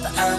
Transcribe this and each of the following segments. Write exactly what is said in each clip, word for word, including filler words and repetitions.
un.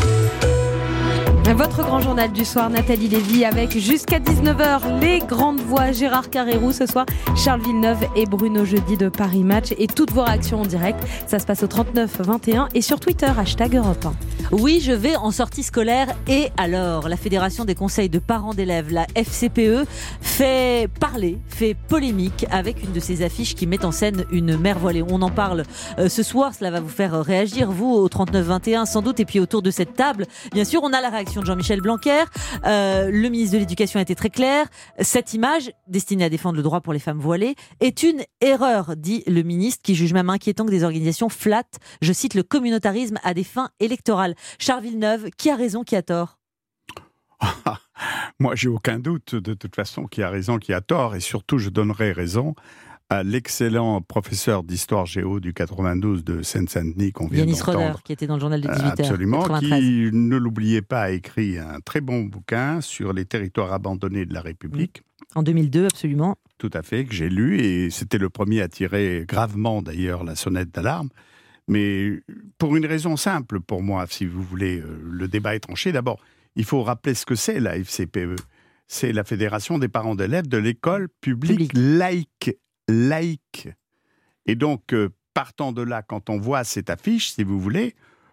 Votre grand journal du soir, Nathalie Lévy, avec jusqu'à dix-neuf heures les grandes voix, Gérard Carrérou ce soir, Charles Villeneuve et Bruno Jeudi de Paris Match, et toutes vos réactions en direct. Ça se passe au trente-neuf vingt et un et sur Twitter, hashtag Europe un. Oui, je vais en sortie scolaire. Et alors, la Fédération des conseils de parents d'élèves, la F C P E, fait parler, fait polémique avec une de ses affiches qui met en scène une mère voilée. On en parle euh, ce soir, cela va vous faire réagir, vous, au trente-neuf vingt et un sans doute. Et puis autour de cette table, bien sûr, on a la réaction de Jean-Michel Blanquer. Euh, le ministre de l'Éducation a été très clair. Cette image, destinée à défendre le droit pour les femmes voilées, est une erreur, dit le ministre, qui juge même inquiétant que des organisations flattent, je cite, le communautarisme à des fins électorales. Charles Villeneuve, qui a raison, qui a tort ? Moi, j'ai aucun doute, de toute façon, qui a raison, qui a tort. Et surtout, je donnerai raison à l'excellent professeur d'histoire géo du quatre-vingt-douze de Seine-Saint-Denis qu'on vient Yanis d'entendre. Roder, qui était dans le journal de dix-huit heures. Absolument, quatre-vingt-treize. qui, ne l'oubliez pas, a écrit un très bon bouquin sur les territoires abandonnés de la République. En deux mille deux, absolument. Tout à fait, que j'ai lu, et c'était le premier à tirer gravement, d'ailleurs, la sonnette d'alarme. Mais pour une raison simple, pour moi, si vous voulez, le débat est tranché. D'abord, il faut rappeler ce que c'est la F C P E. C'est la Fédération des parents d'élèves de l'école publique, Public. laïque. laïque. Et donc, euh, partant de là, quand on voit cette affiche, si vous voulez,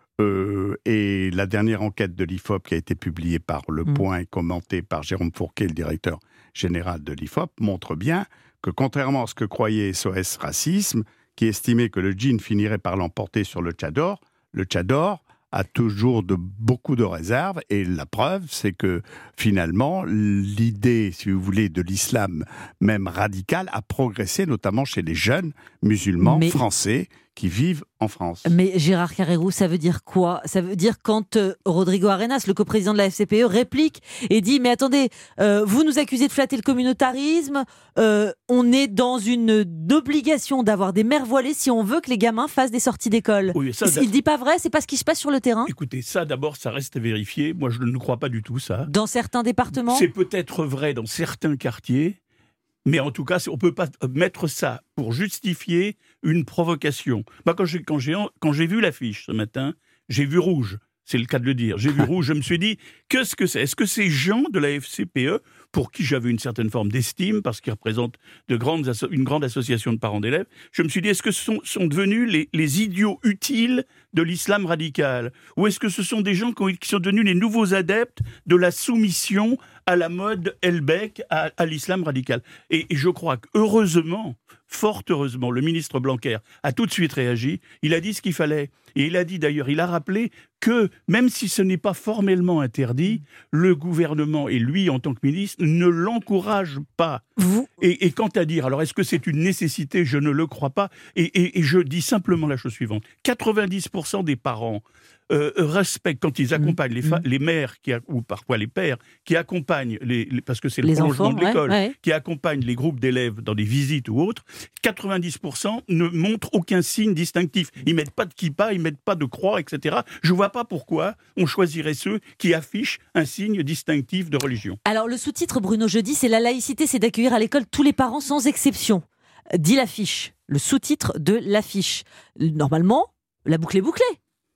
euh, et la dernière enquête de l'I F O P qui a été publiée par Le Mm. Point et commentée par Jérôme Fourquet, le directeur général de l'I F O P, montre bien que, contrairement à ce que croyait S O S Racisme, qui estimait que le djinn finirait par l'emporter sur le tchador, le tchador a toujours de, beaucoup de réserves, et la preuve, c'est que finalement, l'idée, si vous voulez, de l'islam même radical a progressé, notamment chez les jeunes musulmans Mais... français qui vivent en France. Mais Gérard Carrérou, ça veut dire quoi ? Ça veut dire quand euh, Rodrigo Arenas, le coprésident de la F C P E, réplique et dit « Mais attendez, euh, vous nous accusez de flatter le communautarisme, euh, on est dans une obligation d'avoir des mères voilées si on veut que les gamins fassent des sorties d'école. Oui, » Il dit pas vrai, c'est pas ce qui se passe sur le terrain ? Écoutez, ça d'abord, ça reste à vérifier. Moi, je ne crois pas du tout ça. Dans certains départements ? C'est peut-être vrai dans certains quartiers, mais en tout cas, on ne peut pas mettre ça pour justifier une provocation. Bah, quand, j'ai, quand, j'ai, quand j'ai vu l'affiche ce matin, j'ai vu rouge. C'est le cas de le dire. J'ai vu rouge, je me suis dit, qu'est-ce que c'est ? Est-ce que ces gens de la F C P E, pour qui j'avais une certaine forme d'estime, parce qu'ils représentent de grandes asso- une grande association de parents d'élèves, je me suis dit, est-ce que ce sont, sont devenus les, les idiots utiles de l'islam radical ? Ou est-ce que ce sont des gens qui, qui sont devenus les nouveaux adeptes de la soumission à la mode Elbeck, à, à l'islam radical ? et, et je crois que, heureusement, fort heureusement, le ministre Blanquer a tout de suite réagi. Il a dit ce qu'il fallait. Et il a dit d'ailleurs, il a rappelé que, même si ce n'est pas formellement interdit, le gouvernement, et lui en tant que ministre, ne l'encourage pas. Vous... Et, et quant à dire, alors est-ce que c'est une nécessité ? Je ne le crois pas. Et, et, et je dis simplement la chose suivante. quatre-vingt-dix pour cent des parents euh, respectent, quand ils accompagnent les, fa- les mères, qui a, ou parfois les pères, qui accompagnent, les, les, parce que c'est le Les prolongement enfants, de l'école, ouais, ouais. qui accompagnent les groupes d'élèves dans des visites ou autres, quatre-vingt-dix pour cent ne montrent aucun signe distinctif. Ils mettent pas de kippa, ils mettent pas de croix, et cetera. Je vois pas pourquoi on choisirait ceux qui affichent un signe distinctif de religion. Alors le sous-titre, Bruno Jeudi, c'est « La laïcité, c'est d'accueillir à l'école tous les parents sans exception », dit l'affiche, le sous-titre de l'affiche. Normalement, la boucle est bouclée.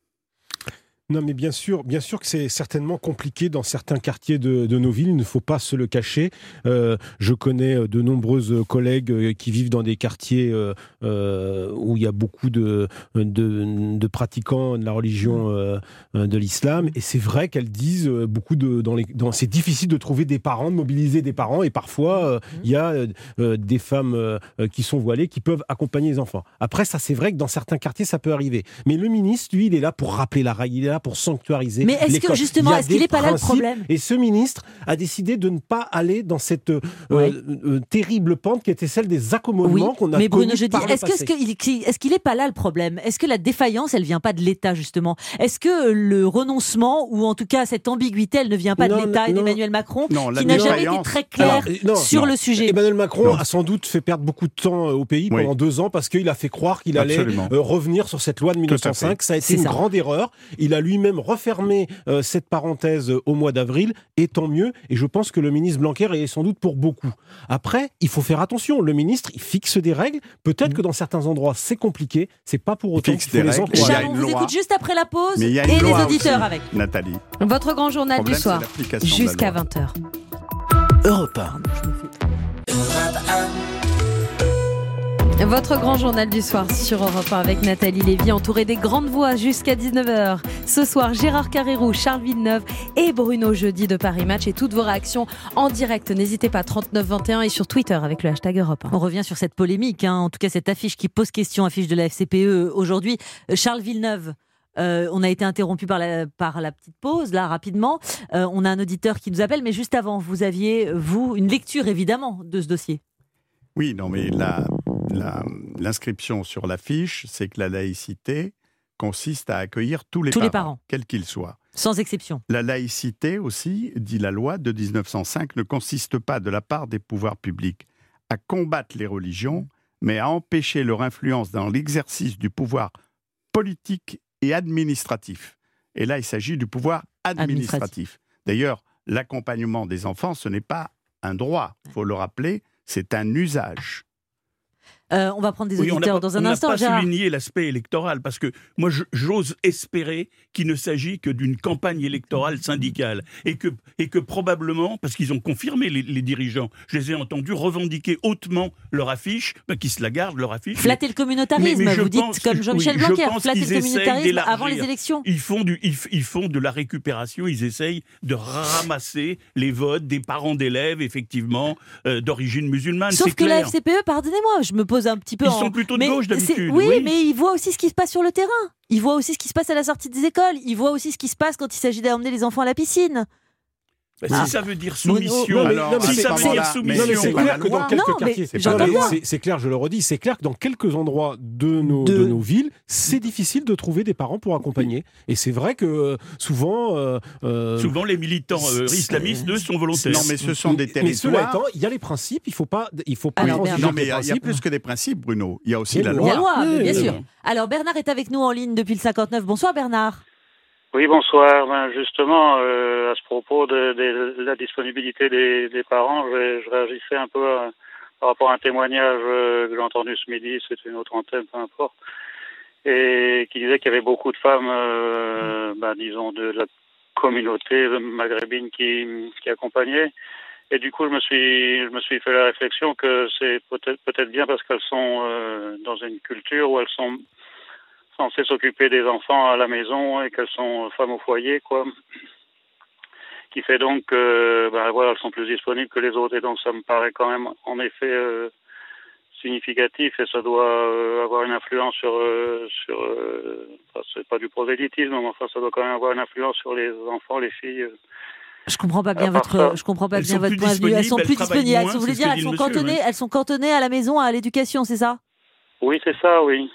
Non, mais bien sûr, bien sûr que c'est certainement compliqué dans certains quartiers de, de nos villes, il ne faut pas se le cacher. Euh, je connais de nombreuses collègues qui vivent dans des quartiers euh, euh, où il y a beaucoup de, de, de pratiquants de la religion euh, de l'islam, et c'est vrai qu'elles disent beaucoup de... Dans les, dans, c'est difficile de trouver des parents, de mobiliser des parents, et parfois euh, il y a euh, des femmes euh, qui sont voilées qui peuvent accompagner les enfants. Après, ça c'est vrai que dans certains quartiers ça peut arriver. Mais le ministre, lui, il est là pour rappeler la règle, il est là pour sanctuariser. Mais est-ce l'école. que justement, est-ce qu'il n'est pas là le problème ? Et ce ministre a décidé de ne pas aller dans cette euh, Ouais. euh, terrible pente qui était celle des accommodements Oui, qu'on a mais Bruno connus Jeudi, par le est-ce, que, passé. est-ce, qu'il, est-ce qu'il n'est pas là le problème ? Est-ce que la défaillance, elle ne vient pas de l'État, justement ? Est-ce que le renoncement, ou en tout cas cette ambiguïté, elle ne vient pas Non, de l'État et non. d'Emmanuel Macron, Non, la qui n'a jamais été défaillance- très clair Alors, non, sur non. le sujet ? Emmanuel Macron Non. a sans doute fait perdre beaucoup de temps euh, au pays Oui. pendant deux ans parce qu'il a fait croire qu'il allait Absolument. euh, revenir sur cette loi de mille neuf cent cinq. Ça a été C'est une ça. grande erreur. Il a lui-même refermer euh, cette parenthèse au mois d'avril, et tant mieux. Et je pense que le ministre Blanquer est sans doute pour beaucoup. Après, il faut faire attention. Le ministre, il fixe des règles. Peut-être mmh. que dans certains endroits, c'est compliqué. C'est pas pour autant qu'il faut les encourager. Charles, on vous écoute juste après la pause et les auditeurs aussi, avec. Nathalie. Votre grand journal du soir, jusqu'à vingt heures. Europe un. Votre grand journal du soir sur Europe un avec Nathalie Lévy, entourée des grandes voix jusqu'à dix-neuf heures. Ce soir, Gérard Carrérou, Charles Villeneuve et Bruno Jeudi de Paris Match. Et toutes vos réactions en direct. N'hésitez pas, trente-neuf vingt et un et sur Twitter avec le hashtag Europe un. On revient sur cette polémique, hein, en tout cas cette affiche qui pose question, affiche de la F C P E aujourd'hui. Charles Villeneuve. Euh, on a été interrompu par la, par la petite pause, là, rapidement. Euh, on a un auditeur qui nous appelle, mais juste avant, vous aviez, vous, une lecture, évidemment, de ce dossier. Oui, non, mais la, la, l'inscription sur l'affiche, c'est que la laïcité consiste à accueillir tous les tous parents, les parents, quels qu'ils soient. Sans exception. La laïcité aussi, dit la loi de dix-neuf cent cinq, ne consiste pas, de la part des pouvoirs publics, à combattre les religions, mais à empêcher leur influence dans l'exercice du pouvoir politique et administratif. Et là, il s'agit du pouvoir administratif. administratif. D'ailleurs, l'accompagnement des enfants, ce n'est pas un droit, il faut le rappeler, c'est un usage. Euh, on va prendre des auditeurs oui, dans un on instant. On n'a pas Gérard. souligné l'aspect électoral, parce que moi, je, j'ose espérer qu'il ne s'agit que d'une campagne électorale syndicale. Et que, et que probablement, parce qu'ils ont confirmé les, les dirigeants, je les ai entendus revendiquer hautement leur affiche, ben, qu'ils se la gardent, leur affiche. Flatter le communautarisme, mais, mais vous dites comme Jean-Michel oui, Blanquer, flatter le communautarisme avant les élections. Ils font, du, ils, ils font de la récupération, ils essayent de ramasser les votes des parents d'élèves, effectivement, euh, d'origine musulmane. Sauf c'est que clair. la F C P E, pardonnez-moi, je me pose un petit peu Ils en... sont plutôt de mais gauche d'habitude. Oui, oui, mais ils voient aussi ce qui se passe sur le terrain. Ils voient aussi ce qui se passe à la sortie des écoles. Ils voient aussi ce qui se passe quand il s'agit d'emmener les enfants à la piscine. Bah, ah. Si ça veut dire soumission, non, mais, alors, non, mais si c'est, ça veut c'est, dire non, soumission, mais c'est clair que dans quelques non, quartiers, c'est, pas, c'est, c'est clair, je le redis, c'est clair que dans quelques endroits de nos, de... de nos villes, c'est difficile de trouver des parents pour accompagner. Et c'est vrai que souvent, euh, euh, souvent les militants euh, islamistes, eux, sont volontaires. Non, mais ce sont des territoires. Mais cela étant, il y a les principes. Il faut pas, il faut pas. Alors, non, mais il y, a, il y a plus que des principes, Bruno. Il y a aussi la loi. Il y a la loi, oui, bien oui, sûr. oui. Alors Bernard est avec nous en ligne depuis le cinquante-neuf. Bonsoir Bernard. Oui, bonsoir. Ben, justement, euh, à ce propos de, de, de la disponibilité des, des parents, je, je réagissais un peu à, par rapport à un témoignage euh, que j'ai entendu ce midi, c'est une autre antenne, peu importe, et qui disait qu'il y avait beaucoup de femmes, euh, ben, disons, de la communauté maghrébine qui, qui accompagnaient. Et du coup, je me suis, je me suis fait la réflexion que c'est peut-être, peut-être bien parce qu'elles sont euh, dans une culture où elles sont censées s'occuper des enfants à la maison et qu'elles sont femmes au foyer, quoi. Qui fait donc que, ben voilà, elles sont plus disponibles que les autres. Et donc, ça me paraît quand même, en effet, euh, significatif et ça doit euh, avoir une influence sur, euh, sur, euh, enfin, c'est pas du prosélytisme, mais enfin, ça doit quand même avoir une influence sur les enfants, les filles. Euh. Je comprends pas bien votre, ça, je comprends pas bien votre point de vue. Elles sont plus disponibles. Moins, vous voulez dire, elles sont cantonnées, ouais. elles sont cantonnées à la maison, à l'éducation, c'est ça? Oui, c'est ça, oui.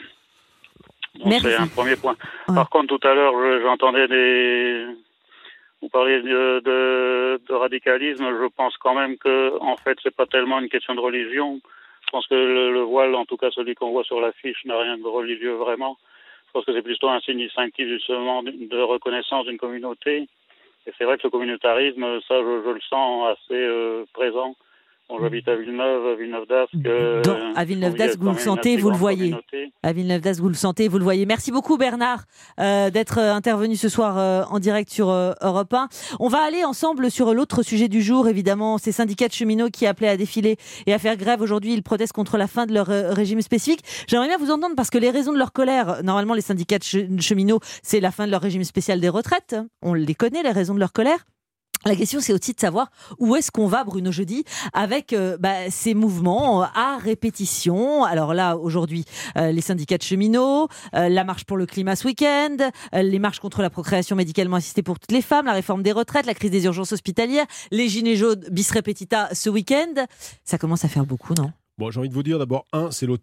Bon, c'est un premier point. Ouais. Par contre, tout à l'heure, j'entendais des... Vous parliez de, de, de radicalisme. Je pense quand même que, en fait, c'est pas tellement une question de religion. Je pense que le, le voile, en tout cas celui qu'on voit sur l'affiche, n'a rien de religieux vraiment. Je pense que c'est plutôt un signe distinctif justement de reconnaissance d'une communauté. Et c'est vrai que le communautarisme, ça, je, je le sens assez euh, présent. Bon, j'habite à Villeneuve, à Villeneuve-d'Ascq. Euh, à Villeneuve-d'Ascq, vous le sentez, vous le voyez. Communauté. À Villeneuve-d'Ascq, vous le sentez, vous le voyez. Merci beaucoup Bernard euh, d'être intervenu ce soir euh, en direct sur euh, Europe un. On va aller ensemble sur l'autre sujet du jour, évidemment, ces syndicats de cheminots qui appelaient à défiler et à faire grève aujourd'hui. Ils protestent contre la fin de leur euh, régime spécifique. J'aimerais bien vous entendre parce que les raisons de leur colère, normalement les syndicats de ch- cheminots, c'est la fin de leur régime spécial des retraites. On les connaît, les raisons de leur colère. La question, c'est aussi de savoir où est-ce qu'on va, Bruno Jeudi, avec euh, bah, ces mouvements à répétition. Alors là, aujourd'hui, euh, les syndicats de cheminots, euh, la marche pour le climat ce week-end, euh, les marches contre la procréation médicalement assistée pour toutes les femmes, la réforme des retraites, la crise des urgences hospitalières, les gilets jaunes bis repetita ce week-end. Ça commence à faire beaucoup, non ? Bon, j'ai envie de vous dire d'abord, un, c'est l'automne.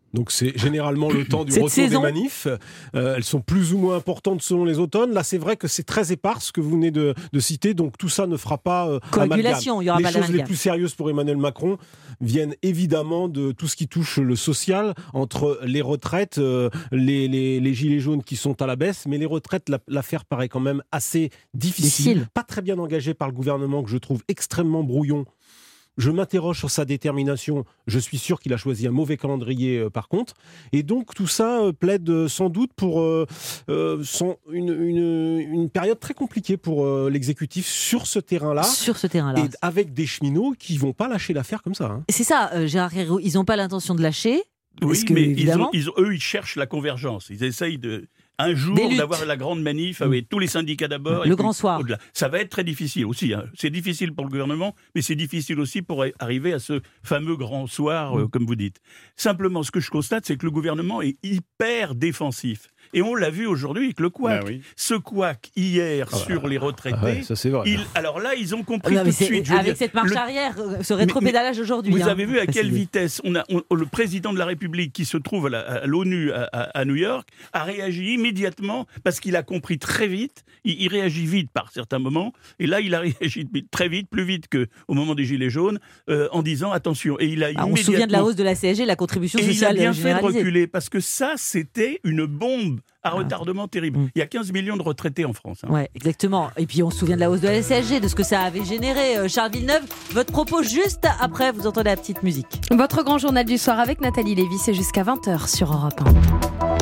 Donc c'est généralement le temps du Cette retour saison. des manifs. Euh, elles sont plus ou moins importantes selon les automnes. Là, c'est vrai que c'est très épars ce que vous venez de, de citer. Donc tout ça ne fera pas euh, Coagulation, amalgame. il y aura les pas choses les d'amalgame. plus sérieuses pour Emmanuel Macron viennent évidemment de tout ce qui touche le social, entre les retraites, euh, les, les, les gilets jaunes qui sont à la baisse. Mais les retraites, la, l'affaire paraît quand même assez difficile. Difficile. Pas très bien engagée par le gouvernement, que je trouve extrêmement brouillon. Je m'interroge sur sa détermination. Je suis sûr qu'il a choisi un mauvais calendrier, euh, par contre. Et donc, tout ça euh, plaide euh, sans doute pour euh, euh, sans une, une, une période très compliquée pour euh, l'exécutif sur ce terrain-là. Sur ce terrain-là. Et avec des cheminots qui vont pas lâcher l'affaire comme ça. Hein. C'est ça, euh, Gérard Carrérou, ils n'ont pas l'intention de lâcher. Oui, parce que, mais ils évidemment, ont, ils ont- eux, ils cherchent la convergence. Ils essayent de, un jour Des luttes. d'avoir la grande manif avec tous les syndicats d'abord. et Le puis grand soir. au-delà. Ça va être très difficile aussi. Hein. C'est difficile pour le gouvernement, mais c'est difficile aussi pour arriver à ce fameux grand soir, euh, comme vous dites. Simplement, ce que je constate, c'est que le gouvernement est hyper défensif. Et on l'a vu aujourd'hui avec le couac. Ben oui. Ce couac, hier, Ah bah, sur les retraités, Ah ouais, ça c'est vrai. il- alors là, ils ont compris Non, mais tout de c'est- suite. je veux avec dire, cette marche le- arrière, euh, ce rétropédalage aujourd'hui. Vous hein, avez vu à quelle précisé. vitesse on a, on- le président de la République, qui se trouve à, la- à l'ONU à, à- à New York, a réagi immédiatement parce qu'il a compris très vite. Il, il réagit vite par certains moments. Et là, il a réagi vite, très vite, plus vite qu'au moment des Gilets jaunes, euh, en disant attention. Et il a Ah, on se souvient de la immédiatement- hausse de la C S G, la contribution et il a sociale bien fait de généralisée. reculer parce que ça, c'était une bombe à retardement terrible. Mm. Il y a quinze millions de retraités en France. hein. Ouais, exactement. Et puis on se souvient de la hausse de la C S G, de ce que ça avait généré. Euh, Charles Villeneuve, votre propos juste après, vous entendez la petite musique. Votre grand journal du soir avec Nathalie Lévy, c'est jusqu'à vingt heures sur Europe un.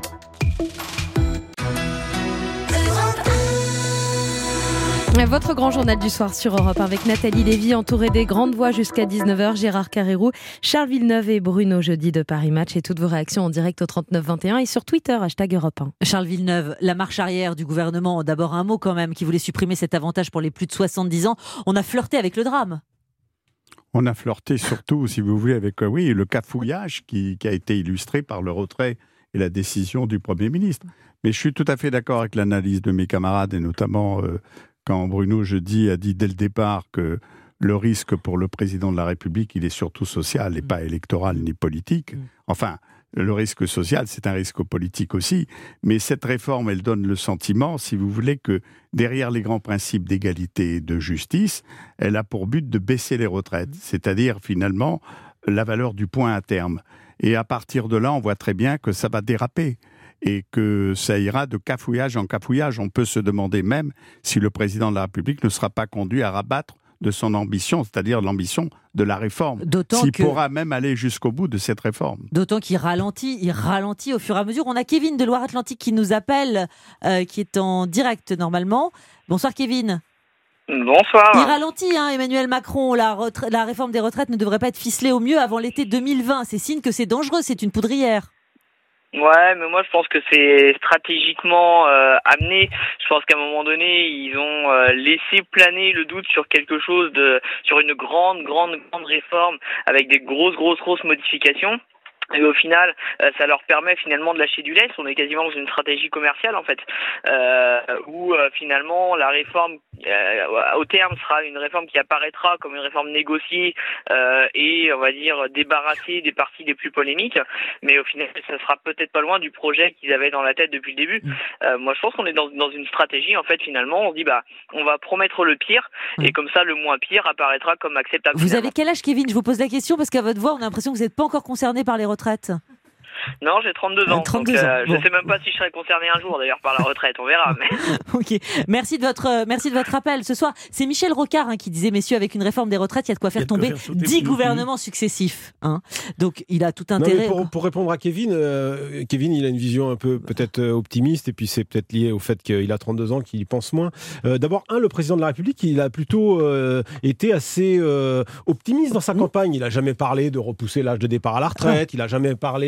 Votre grand journal du soir sur Europe un avec Nathalie Lévy, entourée des grandes voix jusqu'à dix-neuf heures, Gérard Carrérou, Charles Villeneuve et Bruno Jeudi de Paris Match, et toutes vos réactions en direct au trente-neuf vingt et un et sur Twitter, hashtag Europe un. Charles Villeneuve, la marche arrière du gouvernement, d'abord un mot quand même, qui voulait supprimer cet avantage pour les plus de soixante-dix ans. On a flirté avec le drame. On a flirté surtout, si vous voulez, avec euh, oui, le cafouillage qui, qui a été illustré par le retrait et la décision du Premier ministre. Mais je suis tout à fait d'accord avec l'analyse de mes camarades, et notamment euh, quand Bruno Jeudi a dit dès le départ que le risque pour le président de la République, il est surtout social et pas électoral ni politique. Enfin, le risque social, c'est un risque politique aussi. Mais cette réforme, elle donne le sentiment, si vous voulez, que derrière les grands principes d'égalité et de justice, elle a pour but de baisser les retraites. C'est-à-dire, finalement, la valeur du point à terme. Et à partir de là, on voit très bien que ça va déraper. Et que ça ira de cafouillage en cafouillage. On peut se demander même si le président de la République ne sera pas conduit à rabattre de son ambition, c'est-à-dire l'ambition de la réforme. D'autant S'il que- pourra même aller jusqu'au bout de cette réforme. D'autant qu'il ralentit, il ralentit au fur et à mesure. On a Kevin de Loire-Atlantique qui nous appelle, euh, qui est en direct normalement. Bonsoir Kevin. Bonsoir. Il ralentit, hein, Emmanuel Macron. La, retra- la réforme des retraites ne devrait pas être ficelée au mieux avant l'été deux mille vingt. C'est signe que c'est dangereux, c'est une poudrière. Ouais, mais moi je pense que c'est stratégiquement euh, amené. Je pense qu'à un moment donné, ils ont euh, laissé planer le doute sur quelque chose de, sur une grande, grande, grande réforme avec des grosses, grosses, grosses modifications. Et au final, euh, ça leur permet finalement de lâcher du lest. On est quasiment dans une stratégie commerciale en fait, euh, où euh, finalement la réforme, euh, au terme, sera une réforme qui apparaîtra comme une réforme négociée euh, et on va dire débarrassée des parties les plus polémiques. Mais au final, ça sera peut-être pas loin du projet qu'ils avaient dans la tête depuis le début. Euh, moi, je pense qu'on est dans, dans une stratégie en fait. Finalement, on se dit bah, on va promettre le pire et comme ça, le moins pire apparaîtra comme acceptable. Vous finalement. avez quel âge, Kevin? Je vous pose la question parce qu'à votre voix, on a l'impression que vous n'êtes pas encore concerné par les retraites. Non, j'ai trente-deux ans. trente-deux donc, ans, euh, bon. Je sais même pas si je serai concerné un jour d'ailleurs par la retraite, on verra. Mais... Ok, merci de votre euh, merci de votre appel. Ce soir, c'est Michel Rocard hein, qui disait messieurs, avec une réforme des retraites, il y a de quoi Il y a faire de quoi tomber faire sauter dix plus. gouvernements successifs. Hein. Donc, il a tout Non, mais intérêt. pour, pour répondre à Kevin, euh, Kevin, il a une vision un peu peut-être euh, optimiste, et puis c'est peut-être lié au fait qu'il a trente-deux ans, qu'il y pense moins. Euh, D'abord, un, le président de la République, il a plutôt euh, été assez euh, optimiste dans sa campagne. Il n'a jamais parlé de repousser l'âge de départ à la retraite, il n'a jamais parlé de, re-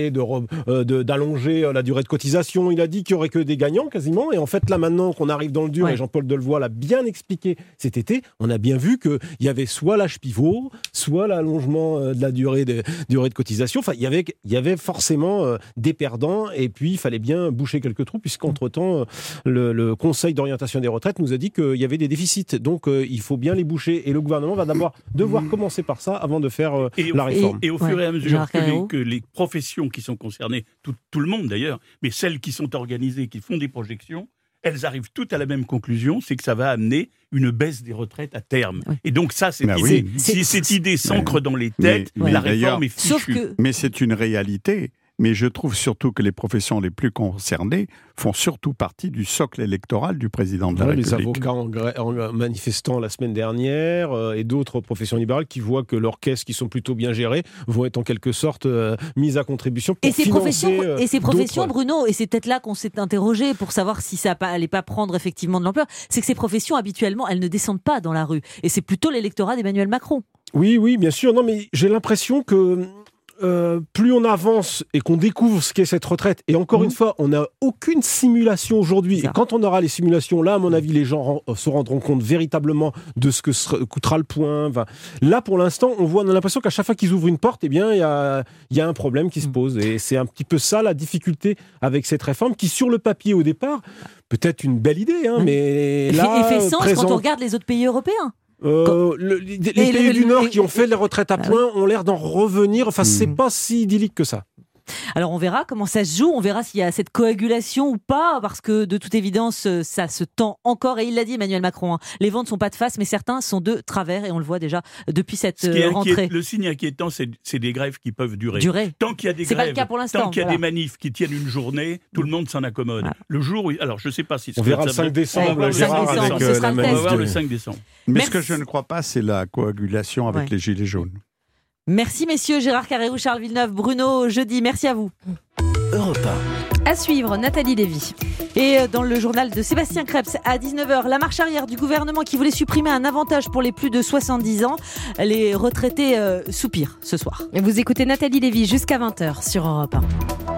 euh, de, d'allonger la durée de cotisation. Il a dit qu'il n'y aurait que des gagnants quasiment. Et en fait, là maintenant qu'on arrive dans le dur, ouais. et Jean-Paul Delevoye l'a bien expliqué cet été, on a bien vu qu'il y avait soit l'âge pivot, soit l'allongement de la durée de, durée de cotisation. Enfin, il y avait, il y avait forcément euh, des perdants. Et puis, il fallait bien boucher quelques trous, puisqu'entre-temps, le, le Conseil d'orientation des retraites nous a dit qu'il y avait des déficits. Donc, euh, il faut bien les boucher. Et le gouvernement va d'abord devoir commencer par ça avant de faire euh, la réforme. Et, et au fur ouais. et à mesure que les, que les professions qui sont concernées, tout, tout le monde d'ailleurs, mais celles qui sont organisées, qui font des projections, elles arrivent toutes à la même conclusion, c'est que ça va amener une baisse des retraites à terme. Oui. Et donc ça, cette, idée, oui. si cette idée s'ancre mais, dans les têtes, mais, la réforme est fichue. Sauf que... Mais c'est une réalité. Mais je trouve surtout que les professions les plus concernées font surtout partie du socle électoral du président de la ouais, République. Les avocats en, gré- en manifestant la semaine dernière euh, et d'autres professions libérales qui voient que leurs caisses qui sont plutôt bien gérées vont être en quelque sorte euh, mises à contribution pour et ces financer professions, euh, Et ces professions, d'autres... Bruno, et c'est peut-être là qu'on s'est interrogé pour savoir si ça n'allait pas prendre effectivement de l'ampleur, c'est que ces professions, habituellement, elles ne descendent pas dans la rue. Et c'est plutôt l'électorat d'Emmanuel Macron. Oui, oui, bien sûr. Non, mais j'ai l'impression que... Euh, plus on avance et qu'on découvre ce qu'est cette retraite, et encore mmh. une fois, on n'a aucune simulation aujourd'hui. Et quand on aura les simulations, là, à mon avis, les gens ren- se rendront compte véritablement de ce que sera, coûtera le point. Enfin, là, pour l'instant, on voit, on a l'impression qu'à chaque fois qu'ils ouvrent une porte, eh bien, il y a, y a un problème qui mmh. se pose. Et c'est un petit peu ça la difficulté avec cette réforme, qui sur le papier au départ, peut-être une belle idée, hein, mmh. mais là, et fait sens présent... quand on regarde les autres pays européens. Euh, le, les les pays le, du Nord le, qui ont fait les retraites à bah points oui. ont l'air d'en revenir. Enfin, mmh. c'est pas si idyllique que ça. Alors on verra comment ça se joue, on verra s'il y a cette coagulation ou pas, parce que de toute évidence ça se tend encore, et il l'a dit Emmanuel Macron, hein, les vents ne sont pas de face mais certains sont de travers, et on le voit déjà depuis cette Ce qui est rentrée. Inquiet, le signe inquiétant, c'est, c'est des grèves qui peuvent durer. durer. Tant qu'il y a des c'est grèves, pas le cas pour l'instant, tant qu'il y a voilà. des manifs qui tiennent une journée, tout le monde s'en accommode. Voilà. Le jour où, alors je sais pas si on verra le cinq décembre, ouais, Gérard, avec avec euh, la manif. On va voir de... le cinq décembre. Mais Merci. ce que je ne crois pas, c'est la coagulation avec ouais. les gilets jaunes. Merci messieurs, Gérard Carrérou, Charles Villeneuve, Bruno Jeudi, merci à vous. Europe un. À suivre, Nathalie Lévy. Et dans le journal de Sébastien Krebs, à dix-neuf heures, la marche arrière du gouvernement qui voulait supprimer un avantage pour les plus de soixante-dix ans. Les retraités euh, soupirent ce soir. Et vous écoutez Nathalie Lévy jusqu'à vingt heures sur Europe un.